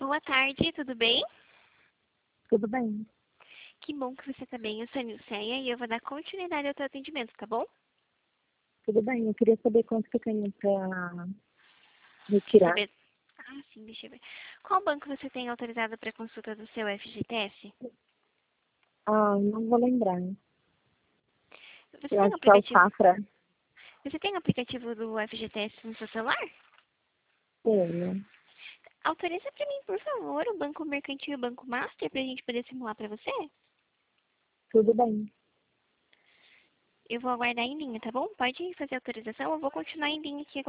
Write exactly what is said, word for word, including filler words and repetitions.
Boa tarde, tudo bem? Tudo bem? Que bom que você está bem. Eu sou a Nilceia e eu vou dar continuidade ao teu atendimento, tá bom? Tudo bem. Eu queria saber quanto que eu tenho para retirar. Saber... Ah, sim, deixa eu ver. Qual banco você tem autorizado para consulta do seu F G T S? Ah, não vou lembrar. Você Eu tem um acho que é o aplicativo... Safra. Você tem um aplicativo do F G T S no seu celular? Tenho. Autoriza para mim, por favor, o Banco Mercantil e o Banco Master para a gente poder simular para você? Tudo bem. Eu vou aguardar em linha, tá bom? Pode fazer a autorização, eu vou continuar em linha aqui